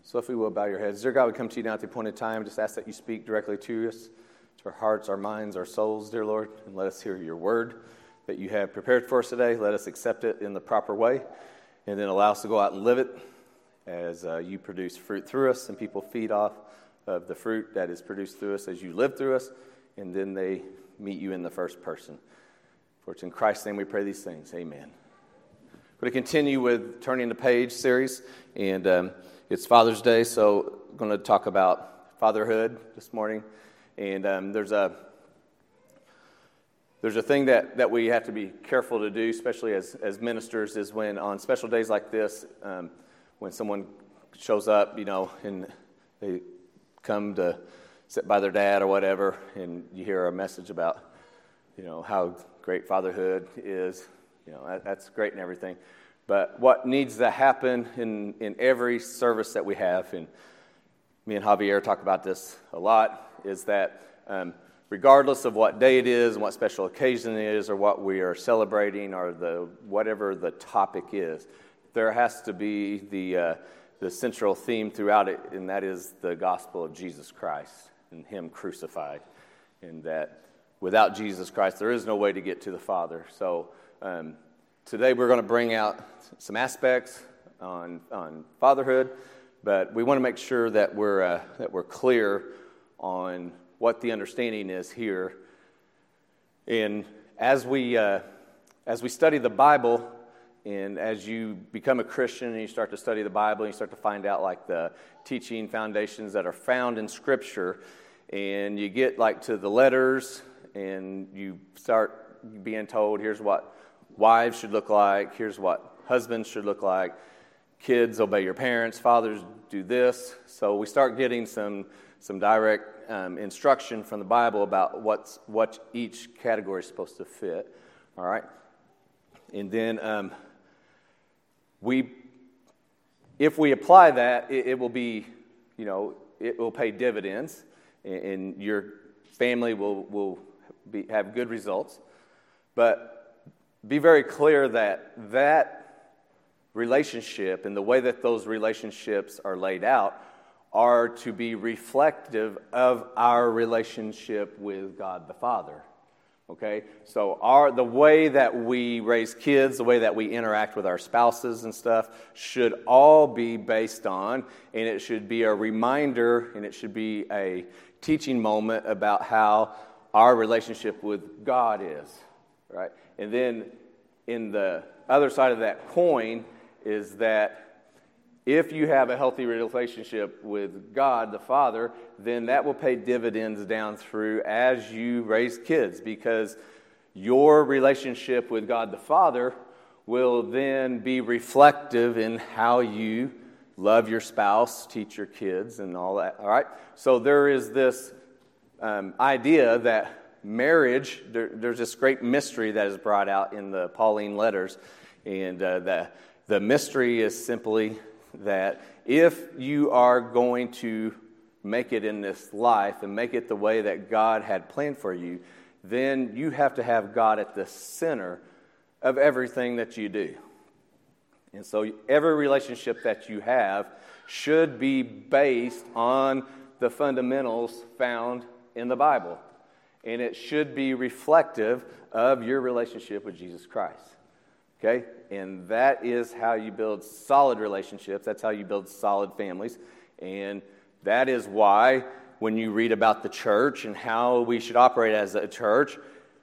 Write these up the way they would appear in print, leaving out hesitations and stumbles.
So if we will bow your heads. Dear God, we come to you now at the appointed time. Just ask that you speak directly to us, to our hearts, our minds, our souls, dear Lord, and let us hear your word that you have prepared for us today. Let us accept it in the proper way, and then allow us to go out and live it as you produce fruit through us, and people feed off of the fruit that is produced through us as you live through us, and then they meet you in the first person. For it's in Christ's name we pray these things. Amen. We're going to continue with Turning the Page series, and it's Father's Day, so I'm going to talk about fatherhood this morning. And there's a thing that we have to be careful to do, especially as ministers, is when on special days like this, when someone shows up, and they come to sit by their dad or whatever, and you hear a message about, how great fatherhood is, that's great and everything. But what needs to happen in every service that we have, and me and Javier talk about this a lot, is that regardless of what day it is and what special occasion it is or what we are celebrating or whatever the topic is, there has to be the central theme throughout it, and that is the gospel of Jesus Christ and Him crucified, and that without Jesus Christ there is no way to get to the Father. So today we're going to bring out some aspects on fatherhood, but we want to make sure that we're clear on what the understanding is here. And as we study the Bible, and as you become a Christian and you start to study the Bible, and you start to find out like the teaching foundations that are found in Scripture, and you get like to the letters, and you start being told, here's what wives should look like, here's what husbands should look like, kids obey your parents, fathers do this. So we start getting some direct instruction from the Bible about what each category is supposed to fit. All right, and then if we apply that, it will be, it will pay dividends, and your family will have good results. But be very clear that relationship and the way that those relationships are laid out are to be reflective of our relationship with God the Father. Okay? So the way that we raise kids, the way that we interact with our spouses and stuff should all be based on, and it should be a reminder, and it should be a teaching moment about how our relationship with God is. Right? And then in the other side of that coin is that if you have a healthy relationship with God the Father, then that will pay dividends down through as you raise kids, because your relationship with God the Father will then be reflective in how you love your spouse, teach your kids, and all that. All right? So there is this idea that marriage, there's this great mystery that is brought out in the Pauline letters, and the mystery is simply that if you are going to make it in this life and make it the way that God had planned for you, then you have to have God at the center of everything that you do. And so every relationship that you have should be based on the fundamentals found in the Bible. And it should be reflective of your relationship with Jesus Christ. Okay? And that is how you build solid relationships. That's how you build solid families. And that is why when you read about the church and how we should operate as a church,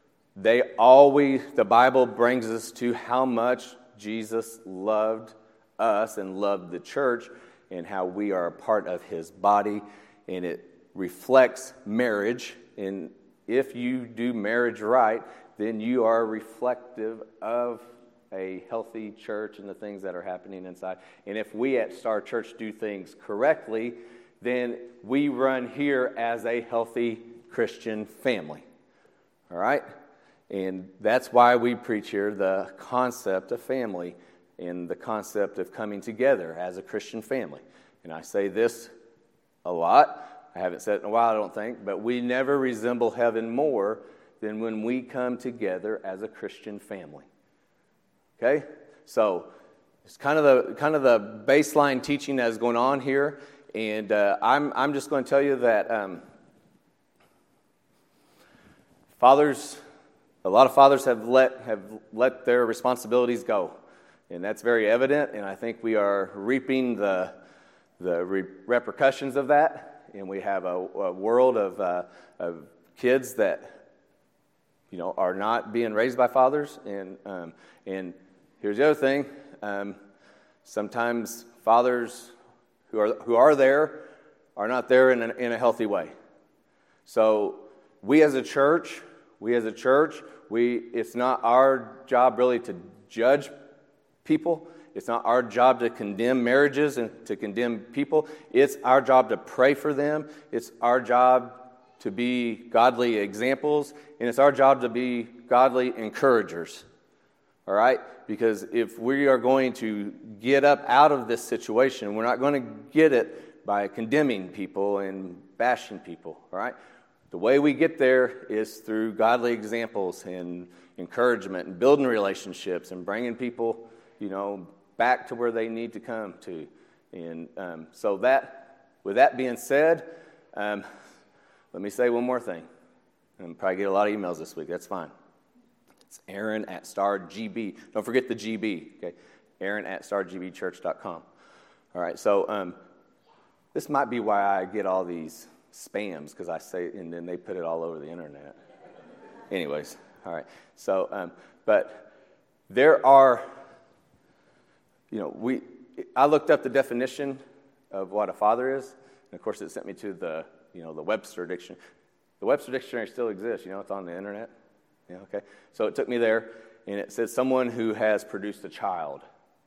the Bible brings us to how much Jesus loved us and loved the church, and how we are a part of His body. And it reflects marriage. And if you do marriage right, then you are reflective of a healthy church and the things that are happening inside. And if we at Star Church do things correctly, then we run here as a healthy Christian family. All right? And that's why we preach here the concept of family and the concept of coming together as a Christian family. And I say this a lot. I haven't said it in a while, I don't think, but we never resemble heaven more than when we come together as a Christian family. Okay? So it's kind of the baseline teaching that is going on here. And I'm just going to tell you that a lot of fathers have let their responsibilities go, and that's very evident. And I think we are reaping the repercussions of that. And we have a world of kids that are not being raised by fathers. And here's the other thing: sometimes fathers who are there are not there in a healthy way. So we as a church, it's not our job really to judge people. It's not our job to condemn marriages and to condemn people. It's our job to pray for them. It's our job to be godly examples, and it's our job to be godly encouragers. All right? Because if we are going to get up out of this situation, we're not going to get it by condemning people and bashing people. All right? The way we get there is through godly examples and encouragement and building relationships and bringing people, back to where they need to come to. And so with that being said, let me say one more thing. And probably get a lot of emails this week. That's fine. It's Aaron at StarGB. Don't forget the GB. Okay, Aaron at StarGBChurch.com. All right. So this might be why I get all these spams, because I say, and then they put it all over the internet. Anyways, all right. So, but there are. I looked up the definition of what a father is, and of course it sent me to the Webster Dictionary. The Webster Dictionary still exists, it's on the internet. Yeah, okay. So it took me there, and it says someone who has produced a child.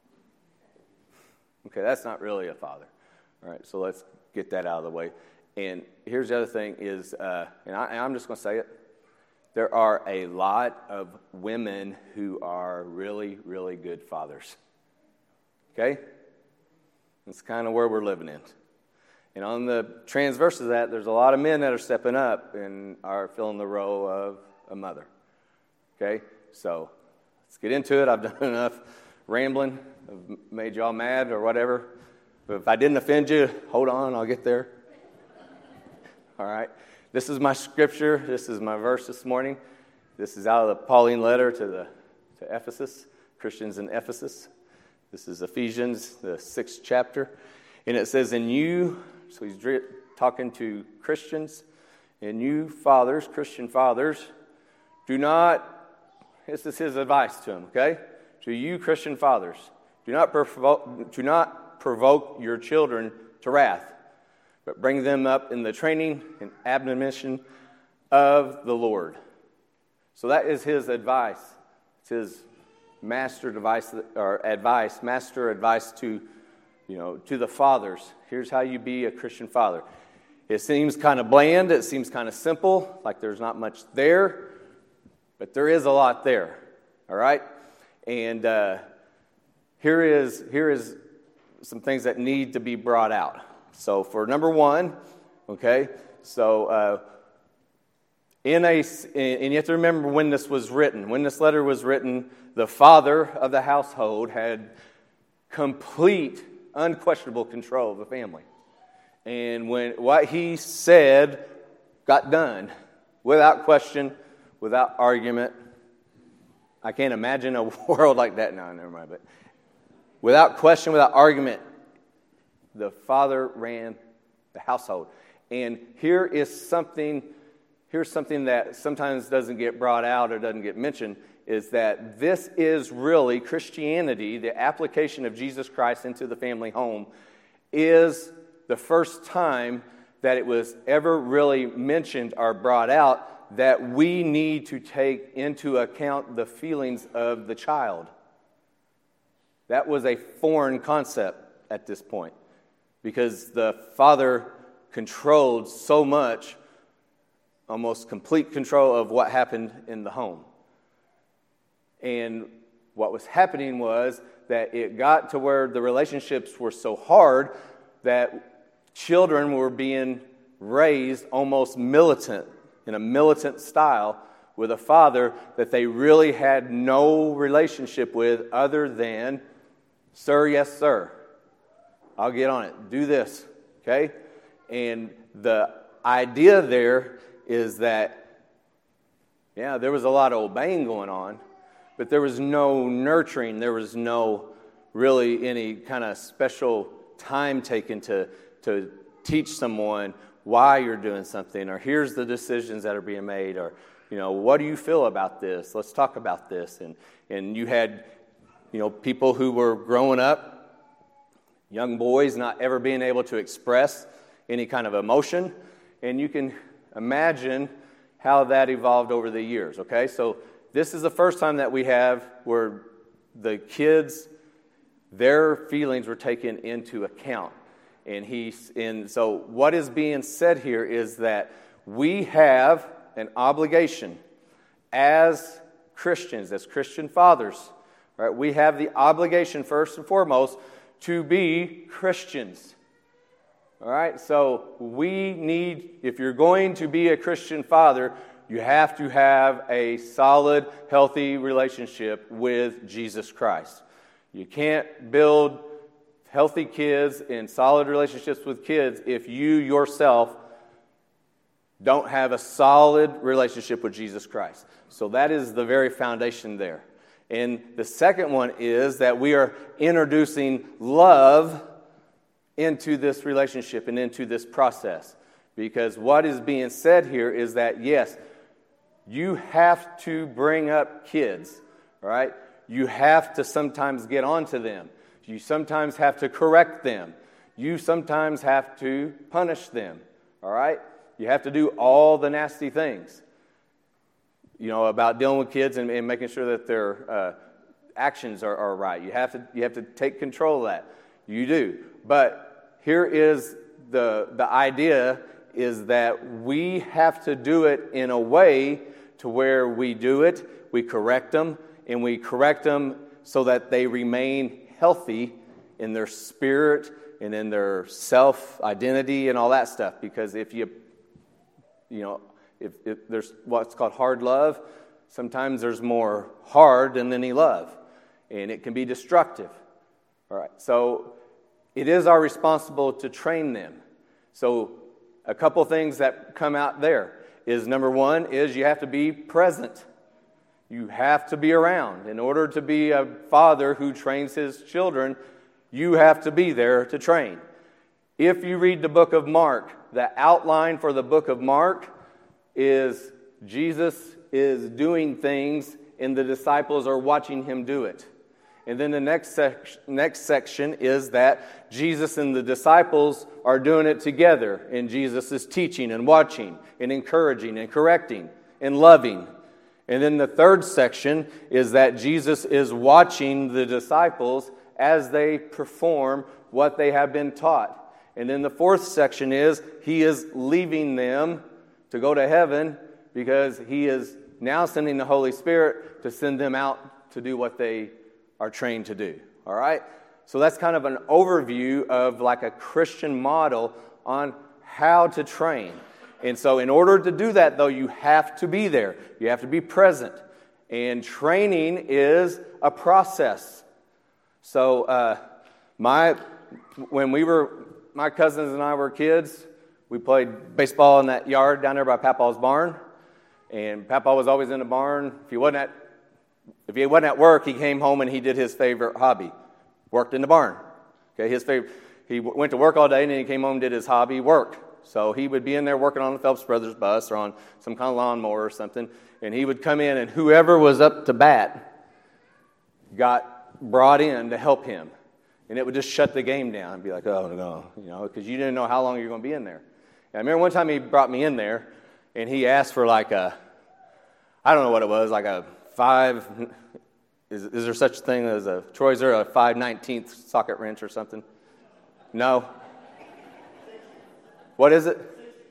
Okay, that's not really a father. All right, so let's get that out of the way. And here's the other thing is, and I'm just going to say it, there are a lot of women who are really, really good fathers. Okay? That's kind of where we're living in. And on the transverse of that, there's a lot of men that are stepping up and are filling the role of a mother. Okay? So let's get into it. I've done enough rambling. I've made you all mad or whatever. But if I didn't offend you, hold on, I'll get there. All right? This is my scripture. This is my verse this morning. This is out of the Pauline letter to Ephesus, Christians in Ephesus. This is Ephesians, the 6th chapter. And it says, "In you," so he's talking to Christians, "and you fathers, Christian fathers, do not," this is his advice to them, okay? "To you Christian fathers, do not provoke your children to wrath, but bring them up in the training and admonition of the Lord." So that is his advice. It's his master advice to the fathers. Here's how you be a Christian father. It seems kind of bland. It seems kind of simple, like there's not much there, but there is a lot there. All right, and here is some things that need to be brought out. So for number one, okay, so and you have to remember when this was written. When this letter was written, the father of the household had complete, unquestionable control of the family. And when what he said got done, without question, without argument. I can't imagine a world like that. No, never mind. But without question, without argument, the father ran the household. And here's something that sometimes doesn't get brought out or doesn't get mentioned, is that this is really Christianity, the application of Jesus Christ into the family home, is the first time that it was ever really mentioned or brought out that we need to take into account the feelings of the child. That was a foreign concept at this point, because the father controlled so much, almost complete control of what happened in the home. And what was happening was that it got to where the relationships were so hard that children were being raised almost militant, in a militant style, with a father that they really had no relationship with other than, sir, yes, sir. I'll get on it. Do this. okay? And the idea there is that, yeah, there was a lot of obeying going on, but there was no nurturing. There was no really any kind of special time taken to teach someone why you're doing something, or here's the decisions that are being made, or, what do you feel about this? Let's talk about this. And you had, people who were growing up, young boys not ever being able to express any kind of emotion, and you can imagine how that evolved over the years, okay? So this is the first time that we have where the kids, their feelings were taken into account. And so what is being said here is that we have an obligation as Christians, as Christian fathers, right? We have the obligation first and foremost to be Christians. All right? So we need, if you're going to be a Christian father, you have to have a solid, healthy relationship with Jesus Christ. You can't build healthy kids and solid relationships with kids if you yourself don't have a solid relationship with Jesus Christ. So that is the very foundation there. And the second one is that we are introducing love into this relationship and into this process. Because what is being said here is that, yes, you have to bring up kids, all right? You have to sometimes get onto them. You sometimes have to correct them. You sometimes have to punish them, all right? You have to do all the nasty things, about dealing with kids and making sure that their actions are right. You have to take control of that. You do. But here is the idea is that we have to do it in a way to where we do it, we correct them, and we correct them so that they remain healthy in their spirit and in their self-identity and all that stuff. Because if there's what's called hard love, sometimes there's more hard than any love, and it can be destructive. All right, so it is our responsibility to train them. So a couple things that come out there is, number one, is you have to be present. You have to be around. In order to be a father who trains his children, you have to be there to train. If you read the book of Mark, the outline for the book of Mark is Jesus is doing things and the disciples are watching him do it. And then the next section is that Jesus and the disciples are doing it together, and Jesus is teaching and watching and encouraging and correcting and loving. And then the third section is that Jesus is watching the disciples as they perform what they have been taught. And then the fourth section is he is leaving them to go to heaven because he is now sending the Holy Spirit to send them out to do what they are trained to do. All right? So that's kind of an overview of like a Christian model on how to train. And so in order to do that, though, you have to be there. You have to be present. And training is a process. So my cousins and I were kids, we played baseball in that yard down there by Papaw's barn. And Papaw was always in the barn. If he wasn't at work, he came home and he did his favorite hobby. Worked in the barn. Okay, he went to work all day and then he came home and did his hobby, work. So he would be in there working on the Phelps Brothers bus or on some kind of lawnmower or something. And he would come in and whoever was up to bat got brought in to help him. And it would just shut the game down and be like, oh, no, because you didn't know how long you were going to be in there. And I remember one time he brought me in there and he asked for I don't know what it was, like a 5, is there such a thing as a, Troy, is there a 5/19 socket wrench or something? No? What is it?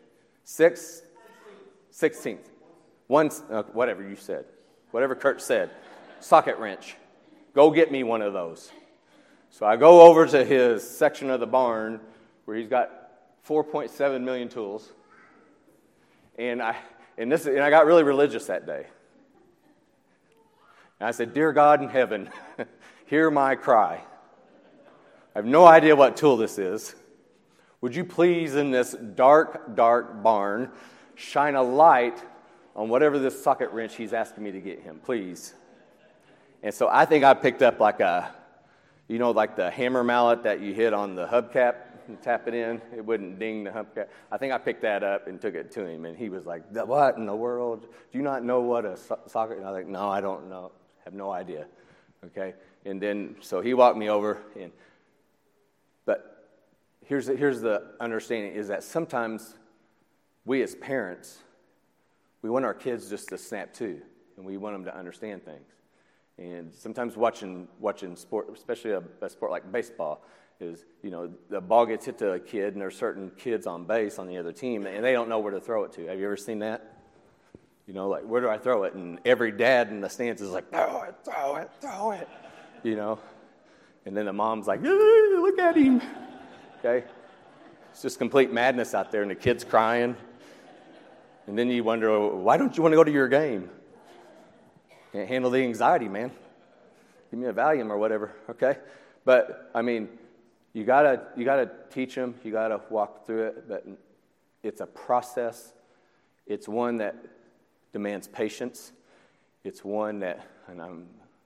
16th. One, whatever you said. Whatever Kurt said. Socket wrench. Go get me one of those. So I go over to his section of the barn where he's got 4.7 million tools. And I got really religious that day. And I said, "Dear God in heaven, hear my cry. I have no idea what tool this is. Would you please, in this dark, dark barn, shine a light on whatever this socket wrench he's asking me to get him, please? And so I think I picked up like like the hammer mallet that you hit on the hubcap and tap it in. It wouldn't ding the hubcap. I think I picked that up and took it to him, and he was like, "What in the world? Do you not know what a socket?" And I was like, "No, I don't know. Have no idea." Okay, and then so he walked me over, but here's the understanding is that sometimes we as parents, we want our kids just to snap to, and we want them to understand things. And sometimes watching sport, especially a sport like baseball, is, the ball gets hit to a kid, and there's certain kids on base on the other team, and they don't know where to throw it to. Have you ever seen that? Like, where do I throw it? And every dad in the stands is like, throw it, throw it, throw it, And then the mom's like, look at him, okay? It's just complete madness out there, and the kid's crying. And then you wonder, why don't you want to go to your game? Can't handle the anxiety, man. Give me a Valium or whatever, okay? But, you gotta teach them. You gotta walk through it. But it's a process. It's one that demands patience. It's one that, and I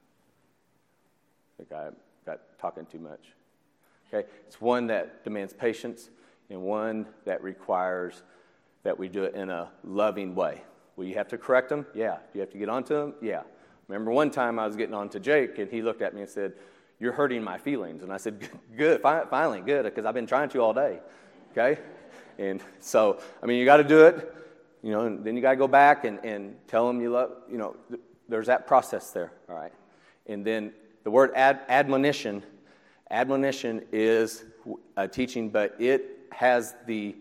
think I got talking too much. Okay, it's one that demands patience, and one that requires that we do it in a loving way. Will you have to correct them? Yeah. Do you have to get onto them? Yeah. Remember one time I was getting on to Jake, and he looked at me and said, "You're hurting my feelings." And I said, "Good, finally, good, because I've been trying to all day." Okay? And so, you got to do it, and then you got to go back and tell them you love, there's that process there, all right? And then the word admonition is a teaching, but it has the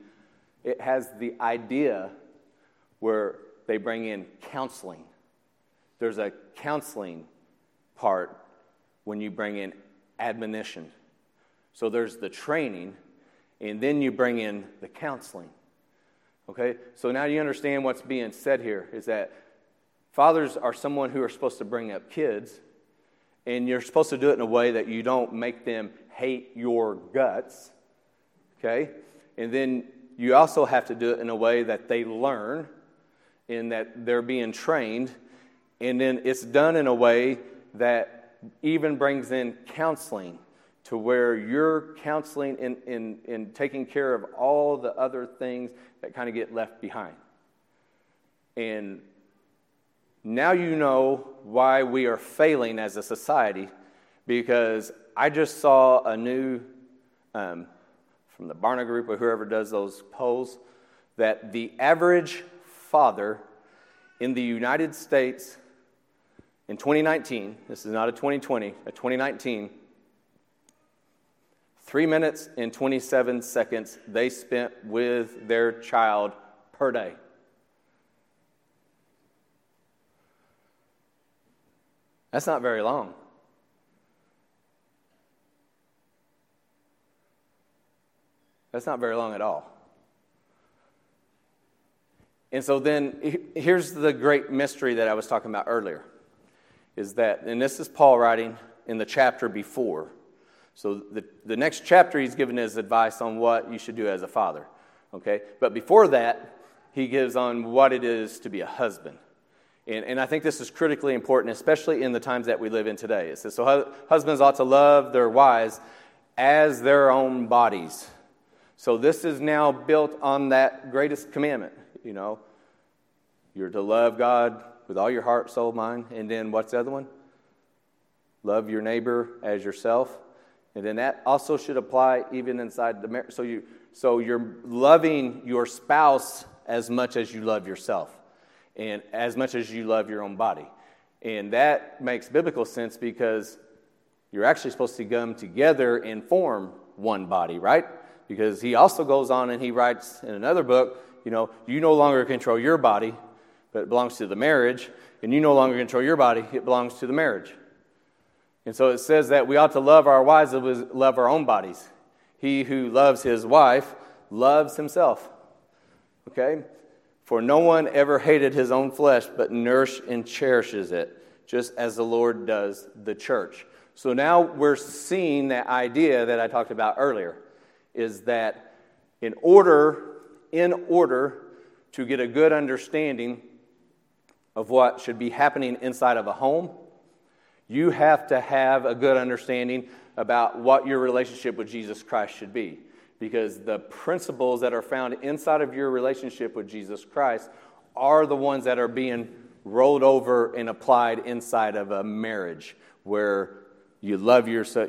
idea where they bring in counseling. There's a counseling part when you bring in admonition. So there's the training, and then you bring in the counseling. Okay? So now you understand what's being said here is that fathers are someone who are supposed to bring up kids, and you're supposed to do it in a way that you don't make them hate your guts. Okay? And then you also have to do it in a way that they learn, in that they're being trained, and then it's done in a way that even brings in counseling, to where you're counseling in taking care of all the other things that kind of get left behind. And now you know why we are failing as a society, because I just saw a new, from the Barna Group or whoever does those polls, that the average father in the United States in 2019, this is not a 2020, a 2019, 3 minutes and 27 seconds they spent with their child per day. That's not very long. That's not very long at all. And so then, here's the great mystery that I was talking about earlier, is that, and this is Paul writing in the chapter before. So the next chapter he's given his advice on what you should do as a father, okay? But before that, he gives on what it is to be a husband. And I think this is critically important, especially in the times that we live in today. It says, so husbands ought to love their wives as their own bodies. So this is now built on that greatest commandment, You're to love God with all your heart, soul, mind. And then what's the other one? Love your neighbor as yourself. And then that also should apply even inside the marriage. So you're loving your spouse as much as you love yourself, and as much as you love your own body. And that makes biblical sense, because you're actually supposed to come together and form one body, right? Because he also goes on and he writes in another book, you no longer control your body, but it belongs to the marriage. And you no longer control your body, it belongs to the marriage. And so it says that we ought to love our wives as we love our own bodies. He who loves his wife loves himself. Okay? For no one ever hated his own flesh, but nourishes and cherishes it, just as the Lord does the church. So now we're seeing that idea that I talked about earlier, is that In order to get a good understanding of what should be happening inside of a home, you have to have a good understanding about what your relationship with Jesus Christ should be. Because the principles that are found inside of your relationship with Jesus Christ are the ones that are being rolled over and applied inside of a marriage where you love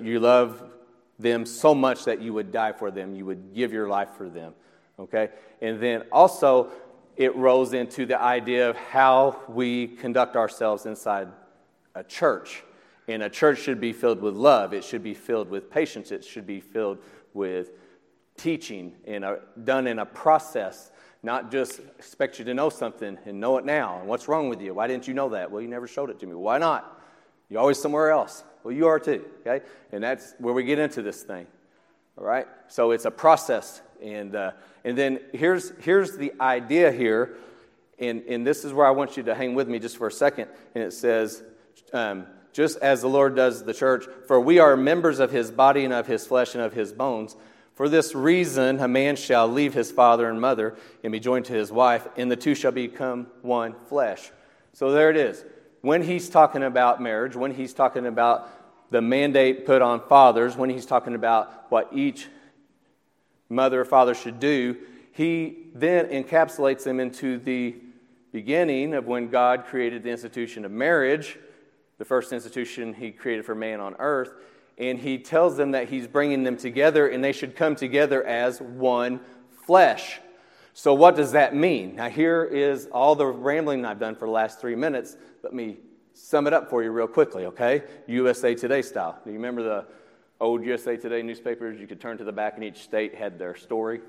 them so much that you would die for them, you would give your life for them. Okay? And then also it rolls into the idea of how we conduct ourselves inside a church. And a church should be filled with love. It should be filled with patience. It should be filled with teaching and done in a process, not just expect you to know something and know it now. And what's wrong with you? Why didn't you know that? Well, you never showed it to me. Why not? You're always somewhere else. Well, you are too, okay? And that's where we get into this thing, all right? So it's a process. And then here's the idea here, and this is where I want you to hang with me just for a second. And it says, just as the Lord does the church, for we are members of his body and of his flesh and of his bones. For this reason, a man shall leave his father and mother and be joined to his wife, and the two shall become one flesh. So there it is. When he's talking about marriage, when he's talking about the mandate put on fathers, when he's talking about what each mother or father should do, he then encapsulates them into the beginning of when God created the institution of marriage, the first institution he created for man on earth. And he tells them that he's bringing them together and they should come together as one flesh. So what does that mean? Now here is all the rambling I've done for the last 3 minutes. Let me sum it up for you real quickly, okay? USA Today style. Do you remember the old USA Today newspapers? You could turn to the back and each state had their story.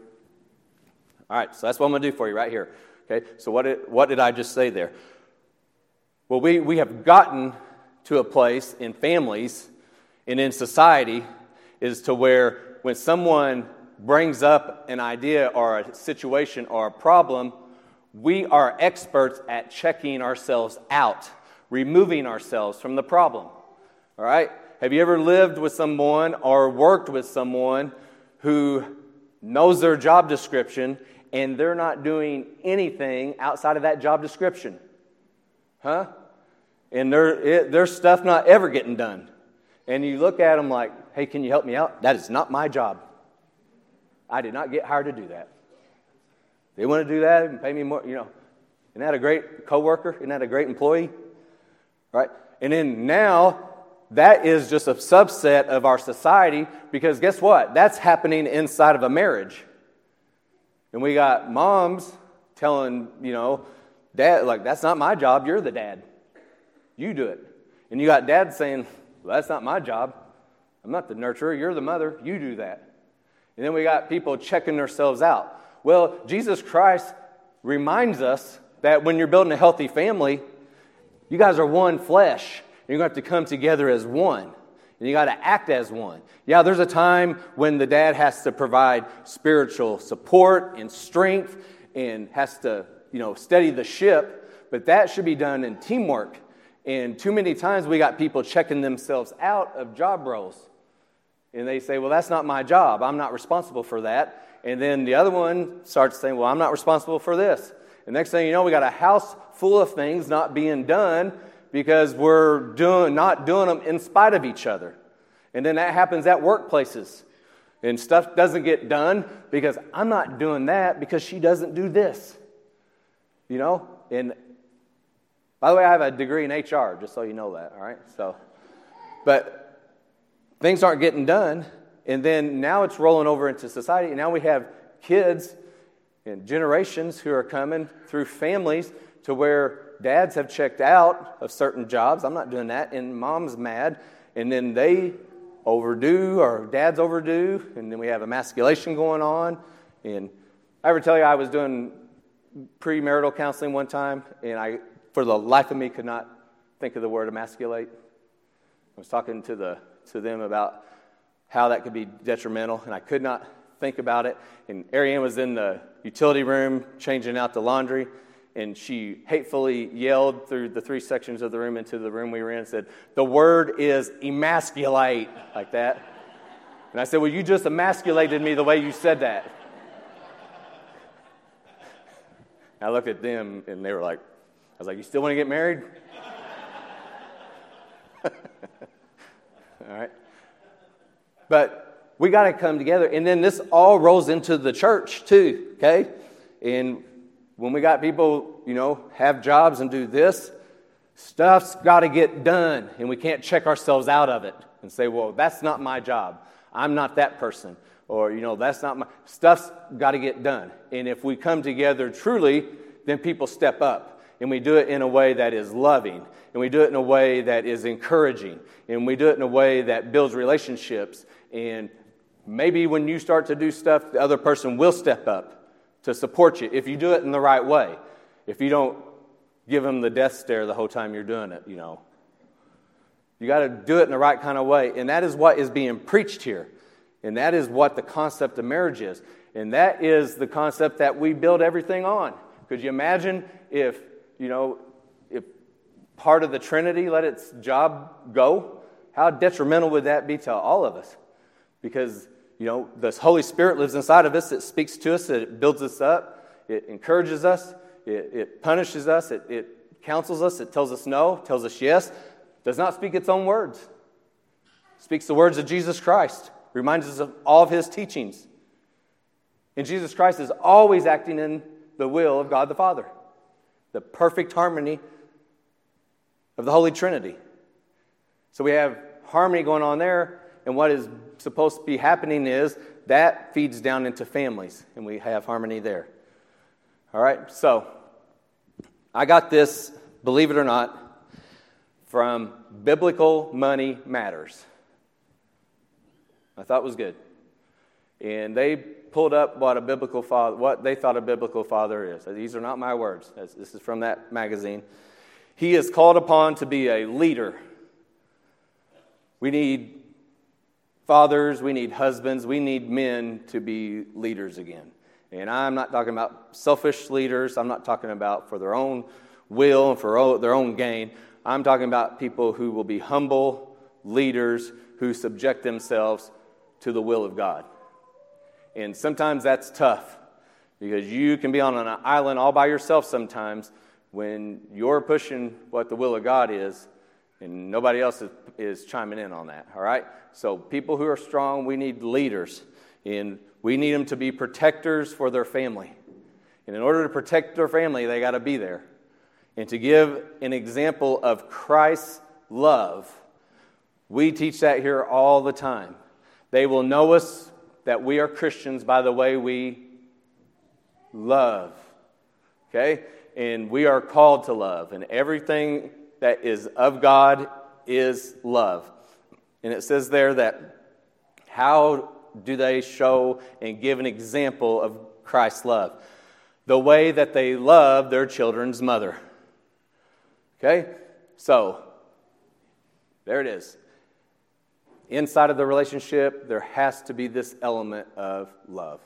All right, so that's what I'm going to do for you right here. Okay, so what did I just say there? Well, we have gotten to a place in families and in society is to where when someone brings up an idea or a situation or a problem, we are experts at checking ourselves out, removing ourselves from the problem. All right? Have you ever lived with someone or worked with someone who knows their job description and they're not doing anything outside of that job description? Huh? And their stuff not ever getting done. And you look at them like, hey, can you help me out? That is not my job. I did not get hired to do that. They want to do that and pay me more, Isn't that a great coworker? Isn't that a great employee? Right? And then now, that is just a subset of our society because guess what? That's happening inside of a marriage. And we got moms telling, dad, like, that's not my job. You're the dad. You do it. And you got dad saying, well, that's not my job. I'm not the nurturer. You're the mother. You do that. And then we got people checking themselves out. Well, Jesus Christ reminds us that when you're building a healthy family, you guys are one flesh. And you're going to have to come together as one. And you got to act as one. Yeah, there's a time when the dad has to provide spiritual support and strength and has to, steady the ship. But that should be done in teamwork. And too many times we got people checking themselves out of job roles. And they say, well, that's not my job. I'm not responsible for that. And then the other one starts saying, well, I'm not responsible for this. And next thing you know, we got a house full of things not being done because we're not doing them in spite of each other. And then that happens at workplaces. And stuff doesn't get done because I'm not doing that because she doesn't do this. And by the way, I have a degree in HR, just so you know that, all right? But things aren't getting done, and then now it's rolling over into society, and now we have kids and generations who are coming through families to where dads have checked out of certain jobs. I'm not doing that, and mom's mad, and then they overdo, or dad's overdue, and then we have emasculation going on. And I ever tell you I was doing premarital counseling one time, and I, for the life of me, could not think of the word emasculate. I was talking to them about how that could be detrimental, and I could not think about it. And Ariane was in the utility room changing out the laundry, and she hatefully yelled through the 3 sections of the room into the room we were in and said, the word is emasculate, like that. And I said, well, you just emasculated me the way you said that. I looked at them, and they were like, I was like, you still want to get married? All right. But we got to come together. And then this all rolls into the church too, okay? And when we got people, have jobs and do this, stuff's got to get done. And we can't check ourselves out of it and say, well, that's not my job. I'm not that person. Or, that's not my... Stuff's got to get done. And if we come together truly, then people step up. And we do it in a way that is loving. And we do it in a way that is encouraging. And we do it in a way that builds relationships. And maybe when you start to do stuff, the other person will step up to support you if you do it in the right way. If you don't give them the death stare the whole time you're doing it, You got to do it in the right kind of way. And that is what is being preached here. And that is what the concept of marriage is. And that is the concept that we build everything on. Could you imagine if part of the Trinity let its job go? How detrimental would that be to all of us? Because, the Holy Spirit lives inside of us. It speaks to us. It builds us up. It encourages us. It punishes us. It counsels us. It tells us no, tells us yes. Does not speak its own words. It speaks the words of Jesus Christ. Reminds us of all of his teachings. And Jesus Christ is always acting in the will of God the Father. The perfect harmony of the Holy Trinity. So we have harmony going on there, and what is supposed to be happening is that feeds down into families, and we have harmony there. All right, so I got this, believe it or not, from Biblical Money Matters. I thought it was good. And they pulled up what they thought a biblical father is. These are not my words. This is from that magazine. He is called upon to be a leader. We need fathers, we need husbands, we need men to be leaders again. And I'm not talking about selfish leaders. I'm not talking about for their own will and for their own gain. I'm talking about people who will be humble leaders who subject themselves to the will of God. And sometimes that's tough because you can be on an island all by yourself sometimes when you're pushing what the will of God is and nobody else is chiming in on that, all right? So people who are strong, we need leaders, and we need them to be protectors for their family. And in order to protect their family, they got to be there. And to give an example of Christ's love, we teach that here all the time. They will know us that we are Christians by the way we love. Okay? And we are called to love. And everything that is of God is love. And it says there that how do they show and give an example of Christ's love? The way that they love their children's mother. Okay? So, there it is. Inside of the relationship, there has to be this element of love.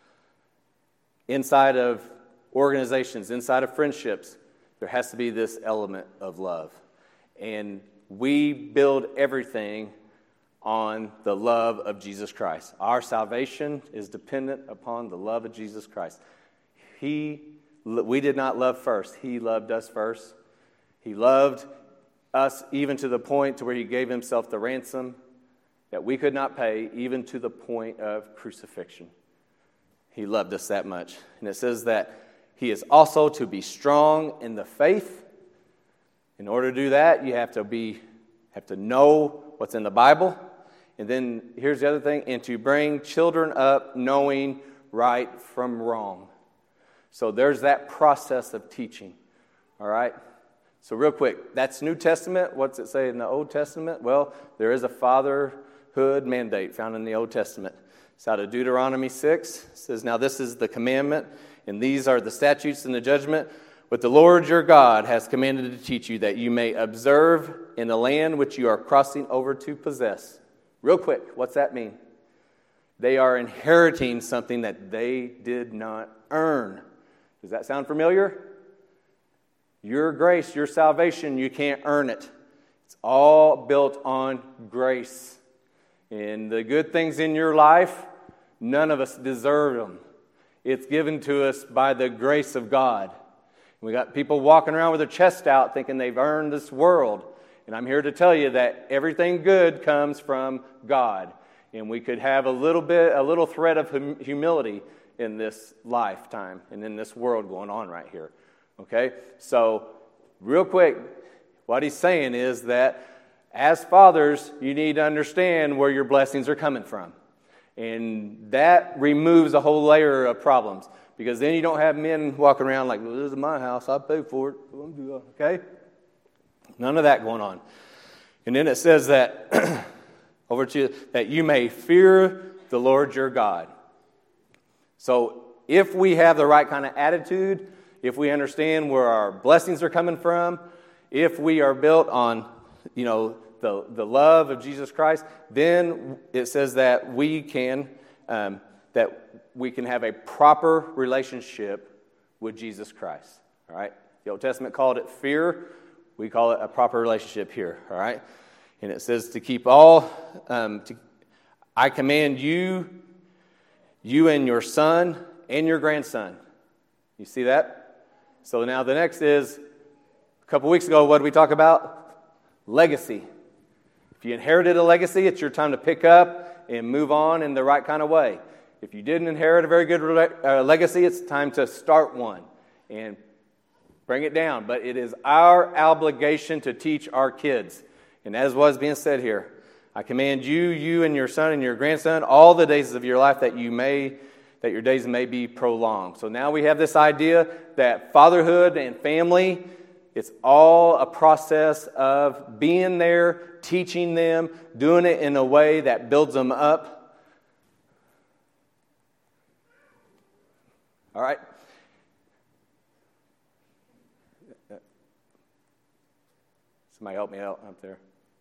Inside of organizations, inside of friendships, there has to be this element of love. And we build everything on the love of Jesus Christ. Our salvation is dependent upon the love of Jesus Christ. We did not love first. He loved us first. He loved us even to the point to where he gave himself the ransom that we could not pay, even to the point of crucifixion. He loved us that much. And it says that he is also to be strong in the faith. In order to do that, you have to know what's in the Bible. And then here's the other thing, and to bring children up knowing right from wrong. So there's that process of teaching. All right? So real quick, that's New Testament. What's it say in the Old Testament? Well, there is a fatherhood mandate found in the Old Testament. It's out of Deuteronomy 6. It says, now this is the commandment, and these are the statutes and the judgment, what the Lord your God has commanded to teach you, that you may observe in the land which you are crossing over to possess. Real quick, what's that mean? They are inheriting something that they did not earn. Does that sound familiar? Your grace, your salvation, you can't earn it. It's all built on grace. And the good things in your life, none of us deserve them. It's given to us by the grace of God. We got people walking around with their chest out thinking they've earned this world. And I'm here to tell you that everything good comes from God. And we could have a little thread of humility in this lifetime and in this world going on right here. Okay? So, real quick, what he's saying is that as fathers, you need to understand where your blessings are coming from. And that removes a whole layer of problems. Because then you don't have men walking around like, well, this is my house, I paid for it. Okay? None of that going on. And then it says that, over to you, that you may fear the Lord your God. So if we have the right kind of attitude, if we understand where our blessings are coming from, if we are built on, the love of Jesus Christ, then it says that we can have a proper relationship with Jesus Christ. All right? The Old Testament called it fear. We call it a proper relationship here. All right? And it says to keep all, I command you and your son and your grandson. You see that? So now the next is, a couple weeks ago, what did we talk about? Legacy. If you inherited a legacy, it's your time to pick up and move on in the right kind of way. If you didn't inherit a very good legacy, it's time to start one and bring it down. But it is our obligation to teach our kids. And as was being said here, I command you and your son and your grandson, all the days of your life that your days may be prolonged. So now we have this idea that fatherhood and family, it's all a process of being there, teaching them, doing it in a way that builds them up. All right? Somebody help me out up there.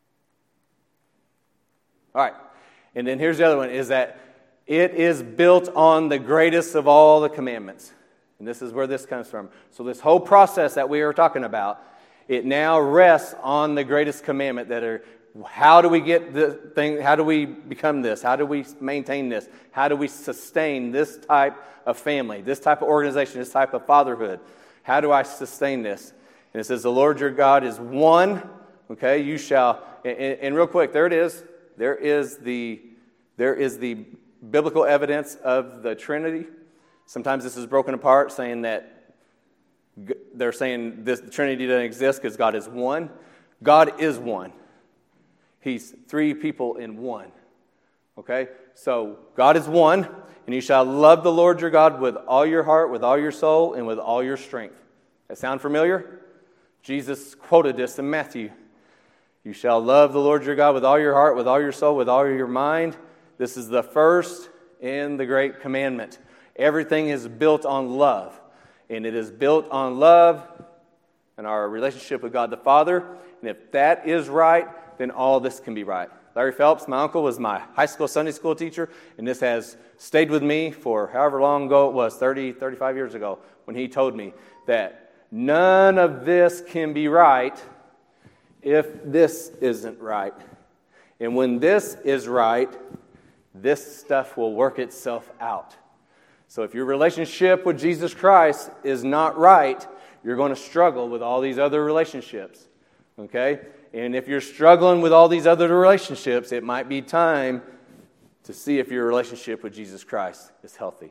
All right. And then here's the other one, is that it is built on the greatest of all the commandments. And this is where this comes from. So this whole process that we are talking about, it now rests on the greatest commandment how do we get the thing, how do we become this? How do we maintain this? How do we sustain this type of family, this type of organization, this type of fatherhood? How do I sustain this? And it says, the Lord your God is one. Okay, you shall, and real quick, there it is. There is the biblical evidence of the Trinity. Sometimes this is broken apart, saying that they're saying the Trinity doesn't exist because God is one. God is one. He's three people in one. Okay? So God is one, and you shall love the Lord your God with all your heart, with all your soul, and with all your strength. That sound familiar? Jesus quoted this in Matthew. You shall love the Lord your God with all your heart, with all your soul, with all your mind. This is the first and the great commandment. Everything is built on love. And it is built on love and our relationship with God the Father. And if that is right, then all this can be right. Larry Phelps, my uncle, was my high school Sunday school teacher. And this has stayed with me for however long ago it was, 35 years ago, when he told me that none of this can be right if this isn't right. And when this is right, this stuff will work itself out. So if your relationship with Jesus Christ is not right, you're going to struggle with all these other relationships. Okay? And if you're struggling with all these other relationships, it might be time to see if your relationship with Jesus Christ is healthy.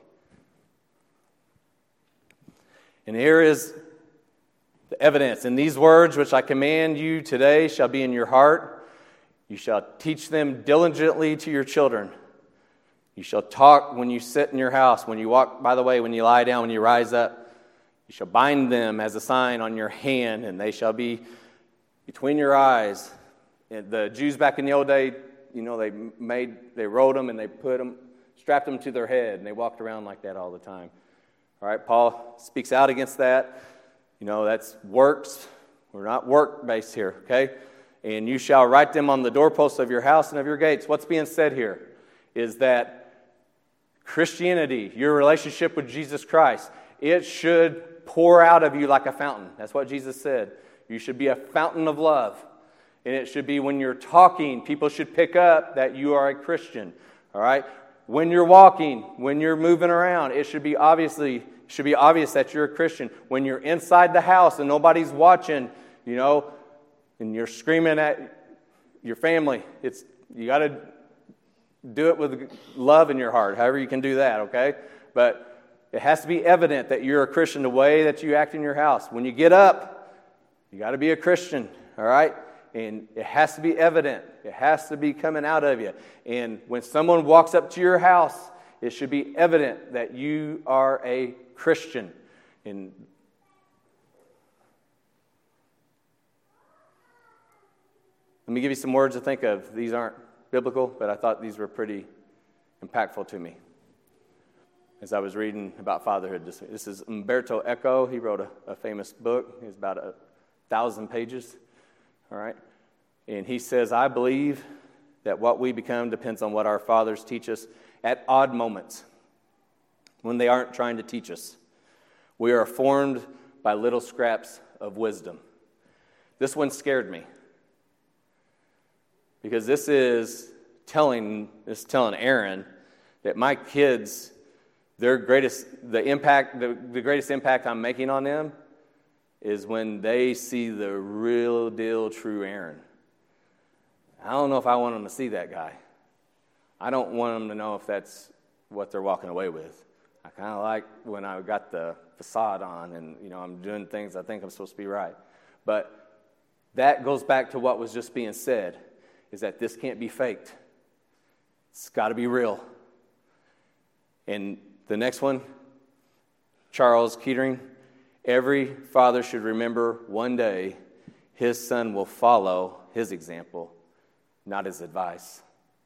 And here is the evidence. And these words which I command you today shall be in your heart. You shall teach them diligently to your children. You shall talk when you sit in your house, when you walk by the way, when you lie down, when you rise up. You shall bind them as a sign on your hand, and they shall be between your eyes. And the Jews back in the old day, they wrote them and they strapped them to their head, and they walked around like that all the time. All right, Paul speaks out against that. That's works. We're not work-based here, okay? And you shall write them on the doorposts of your house and of your gates. What's being said here is that Christianity, your relationship with Jesus Christ, it should pour out of you like a fountain. That's what Jesus said. You should be a fountain of love. And it should be when you're talking, people should pick up that you are a Christian. All right? When you're walking, when you're moving around, it should be obvious that you're a Christian. When you're inside the house and nobody's watching, and you're screaming at your family, you got to do it with love in your heart, however you can do that, okay? But it has to be evident that you're a Christian the way that you act in your house. When you get up, you got to be a Christian, all right? And it has to be evident. It has to be coming out of you. And when someone walks up to your house, it should be evident that you are a Christian. And let me give you some words to think of. These aren't biblical, but I thought these were pretty impactful to me as I was reading about fatherhood. This is Umberto Eco. He wrote a famous book. It's about 1,000 pages. All right? And he says, I believe that what we become depends on what our fathers teach us at odd moments when they aren't trying to teach us. We are formed by little scraps of wisdom. This one scared me because this is telling Aaron that my kids, the greatest impact I'm making on them is when they see the real deal true Aaron. I don't know if I want them to see that guy. I don't want them to know if that's what they're walking away with. I kind of like when I got the facade on and, I'm doing things I think I'm supposed to be right. But that goes back to what was just being said, is that this can't be faked. It's got to be real. And the next one, Charles Kettering, every father should remember one day his son will follow his example, not his advice.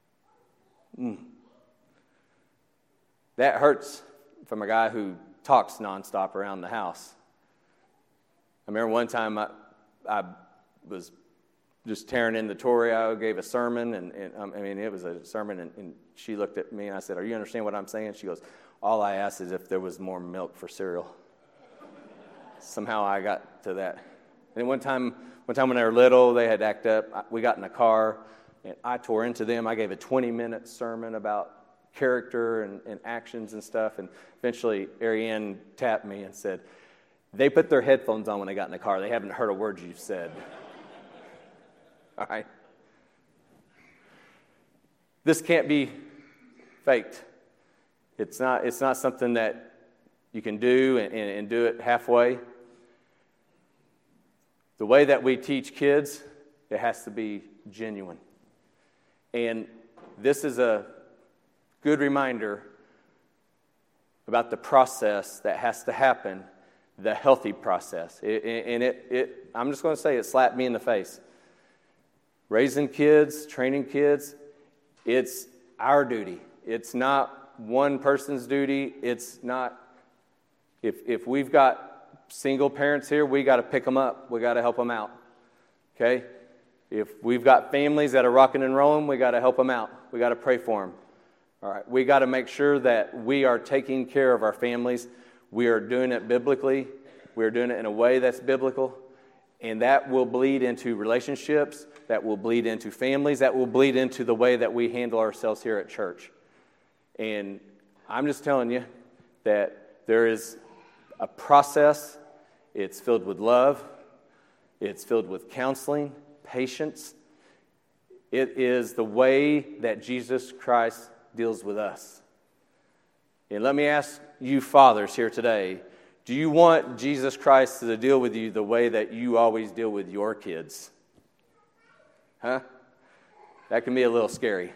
That hurts from a guy who talks nonstop around the house. I remember one time I was just tearing in the Torah. I gave a sermon, and it was a sermon, and she looked at me and I said, "Are you understand what I'm saying?" She goes, "All I asked is if there was more milk for cereal." Somehow I got to that. And one time when they were little, they had acted up. We got in a car, and I tore into them. I gave a 20-minute sermon about character and actions and stuff, and eventually Ariane tapped me and said, "They put their headphones on when they got in the car. They haven't heard a word you've said." All right? This can't be faked. It's not something that you can do and do it halfway. The way that we teach kids, it has to be genuine. And this is a good reminder about the process that has to happen, the healthy process. I'm just going to say it slapped me in the face. Raising kids, training kids, it's our duty. It's not one person's duty. It's not, if we've got single parents here, we got to pick them up. We got to help them out. Okay? If we've got families that are rocking and rolling, we got to help them out. We got to pray for them. All right? We got to make sure that we are taking care of our families. We are doing it biblically. We are doing it in a way that's biblical. And that will bleed into relationships. That will bleed into families. That will bleed into the way that we handle ourselves here at church. And I'm just telling you that there is a process. It's filled with love. It's filled with counseling, patience. It is the way that Jesus Christ deals with us. And let me ask you fathers here today, do you want Jesus Christ to deal with you the way that you always deal with your kids? Huh? That can be a little scary.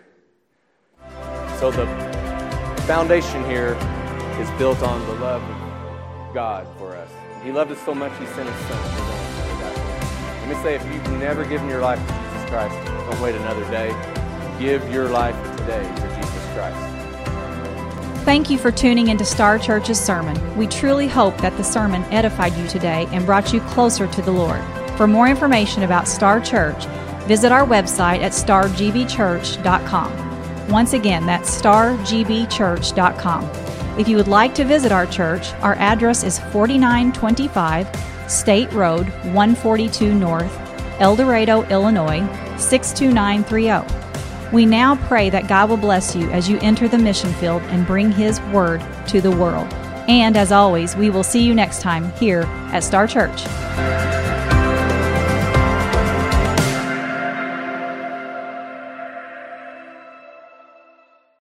So the foundation here is built on the love of God for us. He loved us so much, He sent His Son. Let me say, if you've never given your life to Jesus Christ, don't wait another day. Give your life today to Jesus Christ. Thank you for tuning into Star Church's sermon. We truly hope that the sermon edified you today and brought you closer to the Lord. For more information about Star Church, visit our website at stargbchurch.com. Once again, that's stargbchurch.com. If you would like to visit our church, our address is 4925 State Road 142 North, El Dorado, Illinois 62930. We now pray that God will bless you as you enter the mission field and bring His Word to the world. And as always, we will see you next time here at Star Church.